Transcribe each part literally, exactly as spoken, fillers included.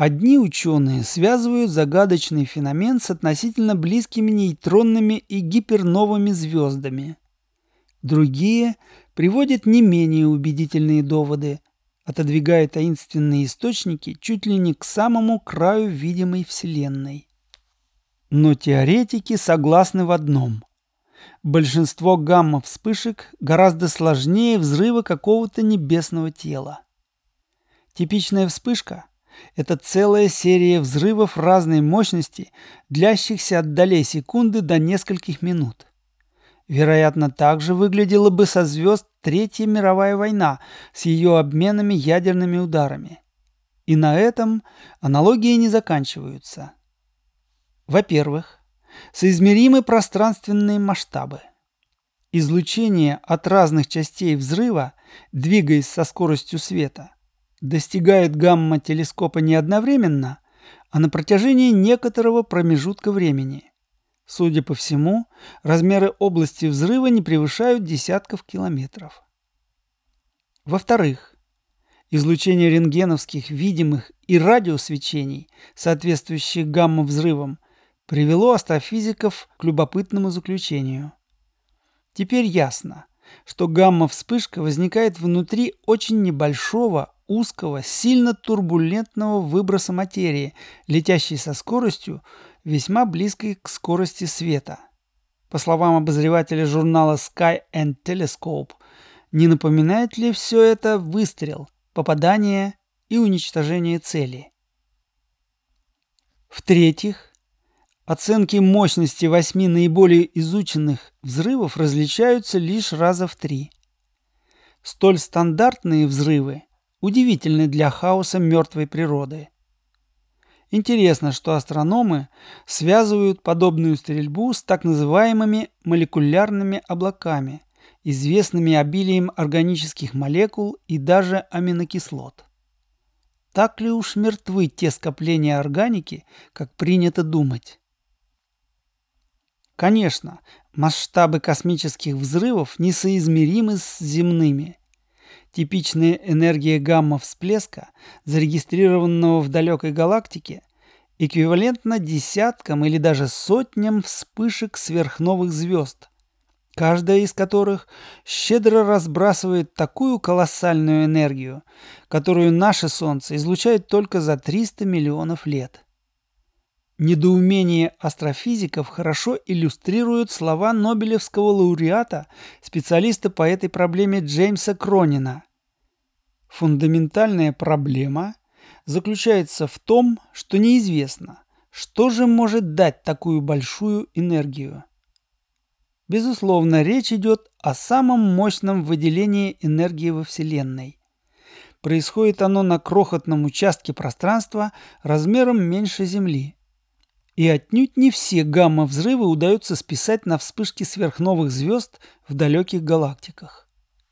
Одни ученые связывают загадочный феномен с относительно близкими нейтронными и гиперновыми звездами. Другие приводят не менее убедительные доводы, отодвигая таинственные источники чуть ли не к самому краю видимой Вселенной. Но теоретики согласны в одном. Большинство гамма-вспышек гораздо сложнее взрыва какого-то небесного тела. Типичная вспышка – это целая серия взрывов разной мощности, длящихся от долей секунды до нескольких минут. Вероятно, так же выглядела бы со звезд Третья мировая война с ее обменами ядерными ударами. И на этом аналогии не заканчиваются. Во-первых, соизмеримы пространственные масштабы. Излучение от разных частей взрыва, двигаясь со скоростью света, достигает гамма-телескопа не одновременно, а на протяжении некоторого промежутка времени. Судя по всему, размеры области взрыва не превышают десятков километров. Во-вторых, излучение рентгеновских, видимых и радиосвечений, соответствующих гамма-взрывам, привело астрофизиков к любопытному заключению. Теперь ясно, что гамма-вспышка возникает внутри очень небольшого, узкого, сильно турбулентного выброса материи, летящей со скоростью, весьма близкой к скорости света. По словам обозревателя журнала Sky and Telescope, не напоминает ли все это выстрел, попадание и уничтожение цели? В-третьих, оценки мощности восьми наиболее изученных взрывов различаются лишь раза в три. Столь стандартные взрывы удивительны для хаоса мертвой природы. Интересно, что астрономы связывают подобную стрельбу с так называемыми молекулярными облаками, известными обилием органических молекул и даже аминокислот. Так ли уж мертвы те скопления органики, как принято думать? Конечно, масштабы космических взрывов несоизмеримы с земными. Типичная энергия гамма-всплеска, зарегистрированного в далекой галактике, эквивалентна десяткам или даже сотням вспышек сверхновых звезд, каждая из которых щедро разбрасывает такую колоссальную энергию, которую наше Солнце излучает только за триста миллионов лет. Недоумение астрофизиков хорошо иллюстрируют слова нобелевского лауреата, специалиста по этой проблеме Джеймса Кронина. Фундаментальная проблема заключается в том, что неизвестно, что же может дать такую большую энергию. Безусловно, речь идет о самом мощном выделении энергии во Вселенной. Происходит оно на крохотном участке пространства размером меньше Земли. И отнюдь не все гамма-взрывы удается списать на вспышки сверхновых звезд в далеких галактиках.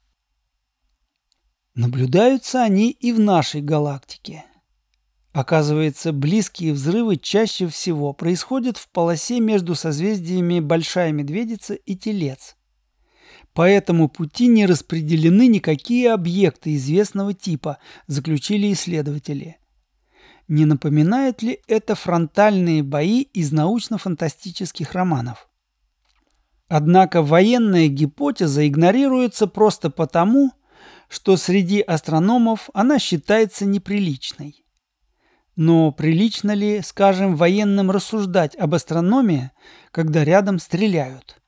Наблюдаются они и в нашей галактике. Оказывается, близкие взрывы чаще всего происходят в полосе между созвездиями Большая Медведица и Телец. По этому пути не распределены никакие объекты известного типа, заключили исследователи. Не напоминает ли это фронтальные бои из научно-фантастических романов? Однако военная гипотеза игнорируется просто потому, что среди астрономов она считается неприличной. Но прилично ли, скажем, военным рассуждать об астрономии, когда рядом стреляют?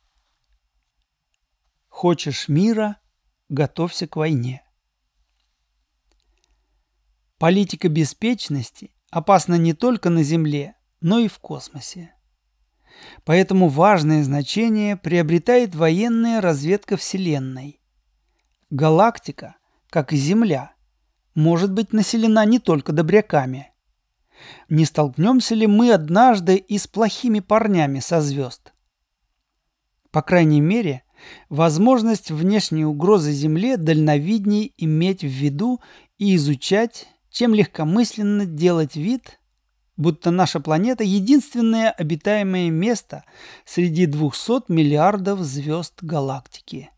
Хочешь мира – готовься к войне. Политика беспечности опасна не только на Земле, но и в космосе. Поэтому важное значение приобретает военная разведка Вселенной. Галактика, как и Земля, может быть населена не только добряками. Не столкнемся ли мы однажды и с плохими парнями со звезд? По крайней мере, возможность внешней угрозы Земле дальновидней иметь в виду и изучать, чем легкомысленно делать вид, будто наша планета – единственное обитаемое место среди двухсот миллиардов звезд галактики.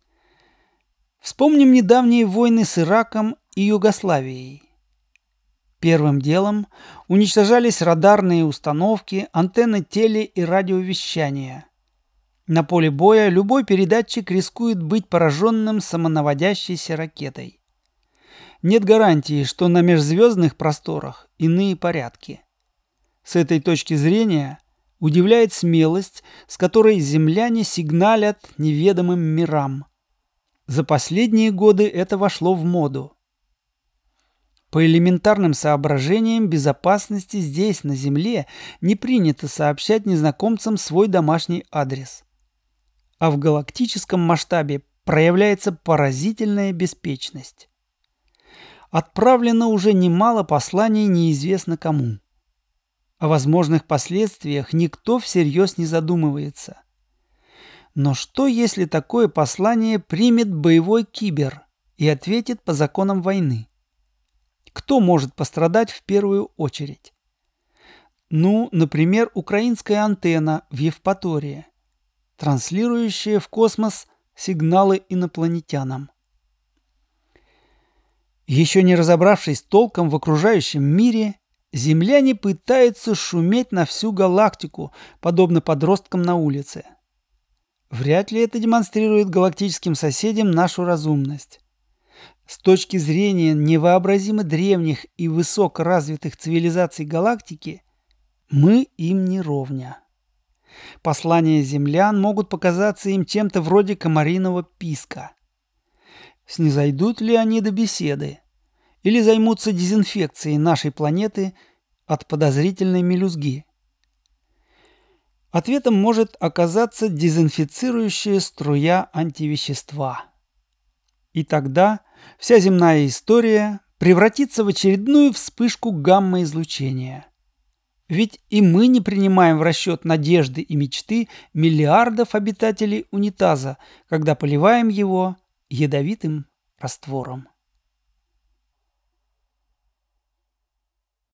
Вспомним недавние войны с Ираком и Югославией. Первым делом уничтожались радарные установки, антенны теле- и радиовещания. На поле боя любой передатчик рискует быть пораженным самонаводящейся ракетой. Нет гарантии, что на межзвездных просторах иные порядки. С этой точки зрения удивляет смелость, с которой земляне сигналят неведомым мирам. За последние годы это вошло в моду. По элементарным соображениям безопасности здесь, на Земле, не принято сообщать незнакомцам свой домашний адрес. А в галактическом масштабе проявляется поразительная беспечность. Отправлено уже немало посланий неизвестно кому. О возможных последствиях никто всерьез не задумывается. Но что, если такое послание примет боевой кибер и ответит по законам войны? Кто может пострадать в первую очередь? Ну, например, украинская антенна в Евпатории, транслирующая в космос сигналы инопланетянам. Еще не разобравшись толком в окружающем мире, земляне пытаются шуметь на всю галактику, подобно подросткам на улице. Вряд ли это демонстрирует галактическим соседям нашу разумность. С точки зрения невообразимо древних и высокоразвитых цивилизаций галактики, мы им не ровня. Послания землян могут показаться им чем-то вроде комариного писка. Снизойдут ли они до беседы? Или займутся дезинфекцией нашей планеты от подозрительной мелюзги? Ответом может оказаться дезинфицирующая струя антивещества. И тогда вся земная история превратится в очередную вспышку гамма-излучения. Ведь и мы не принимаем в расчет надежды и мечты миллиардов обитателей унитаза, когда поливаем его ядовитым раствором.